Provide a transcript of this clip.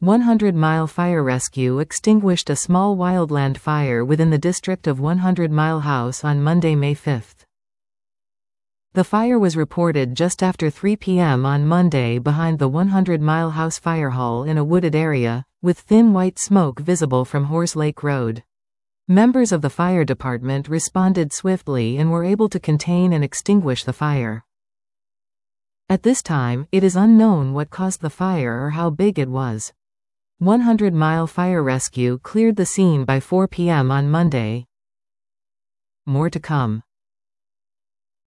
100 Mile Fire Rescue extinguished a small wildland fire within the district of 100 Mile House on Monday, May 5. The fire was reported just after 3 p.m. on Monday behind the 100 Mile House Fire Hall in a wooded area, with thin white smoke visible from Horse Lake Road. Members of the fire department responded swiftly and were able to contain and extinguish the fire. At this time, it is unknown what caused the fire or how big it was. 100 Mile Fire Rescue cleared the scene by 4 p.m. on Monday. More to come.